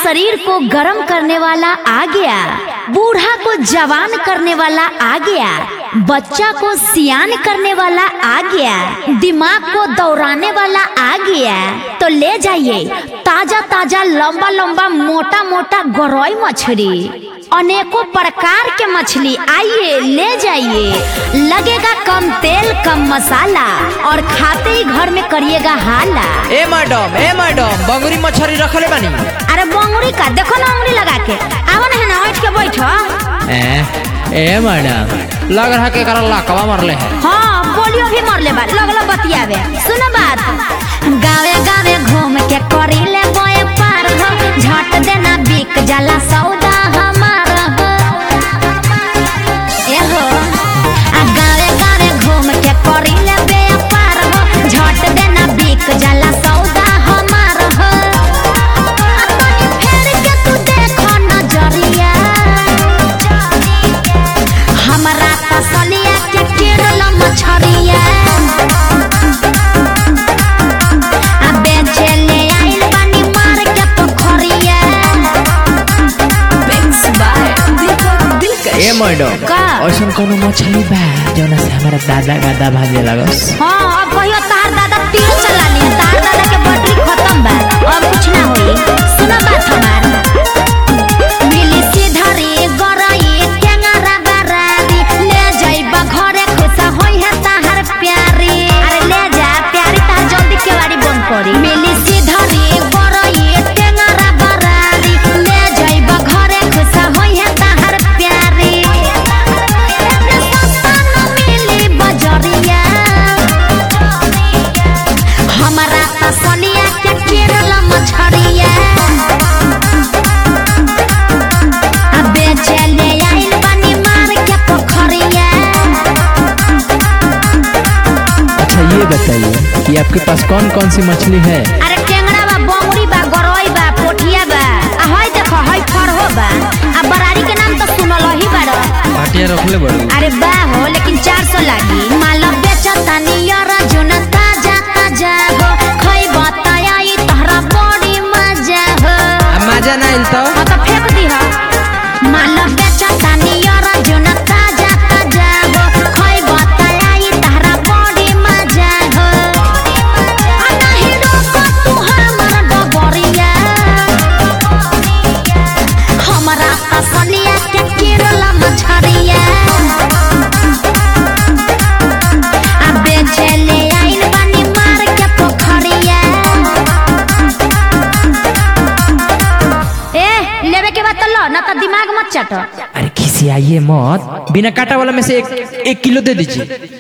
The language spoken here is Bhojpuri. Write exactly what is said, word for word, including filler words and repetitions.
शरीर को गर्म करने वाला आ गया, बूढ़ा को जवान करने वाला आ गया, बच्चा को सियान करने वाला आ गया, दिमाग को दौड़ाने वाला आ गया। तो ले जाइए ताजा ताजा लंबा लंबा मोटा मोटा गरई मछली, अनेकों प्रकार के मछली, आइए ले जाइए। लगेगा कम तेल कम मसाला और खाते ही घर में करिएगा हाला। ए मैडम ए मैडम बंगुरी मछली रखले बानी। अरे बंगुरी का देखो ना, उंगली लगा के आवा ना, है ना उठ के बैठो। ए ए मैडम लग रहा के करला कवा मरले है। हाँ पोलियो भी मरले बा, लगलो बतियावे। सुनो बात, गावे गावे घूम के करीले बोए पार हो, झट देना बिक जाला सौदा हमार हो। ए हो आ गावे गावे घूम के करीले बे पार हो, झट देना बिक जाला सौदा हमार हो। अपनी फेर के तू देखो नजरिया, हमरा तसलिया के केरला मछरिया। ए मैडम ऐसा कोनो मछली बा जौना से हमारा दादा गादा भागे लगस? हाँ अब कहियो तार दादा तीर चला लिया, तार दादा के बैटरी खत्म बा, अब कुछ ना होई। सुनो बात हमार, मिली सीधरी गरई केंगरा बरारी, ले जाइबा घरे खुशा होई है ताहर प्यारी। अरे ले जा प्यारी, तार जल्दी केवाड़ी बंद करी। मिली सीधरी गरई केंगरा बरारी, ले जाइबा घरे खुशा होई है ताहर प्यारी। हमारा तसलिया के केरला मछरिया, अब चले आइल बनी मार के पोखरिया। अच्छा ये बताइए कि आपके पास कौन कौन सी मछली है? अरे टेंगरा बा, बंगुरी बा, गरई बा, पोठिया बा, आ हई देखो हई फरहो बा, आ बरारी के नाम तो सुनल ही बारो। पाटिया रखले बड़ू? अरे बा हो लेकिन चार सौ लागी। माल बेचता नियर जुन ताजा ताजा हो, खई बताई तहरा बड़ी मजा हो। मजा ना आइल तो हाँ तो फेंक दी हो। माल बेचता नियर जुन ताजा ताजा हो, खई बताई तहरा बड़ी मजा हो। आ नहीं रोको तू हमर डगरिया, हमरा तसलिया के केरला मछरिया। ना तो दिमाग मत चाटो। अरे खिसियाइए मत, बिना काटा वाला में से एक, एक किलो दे दीजिए।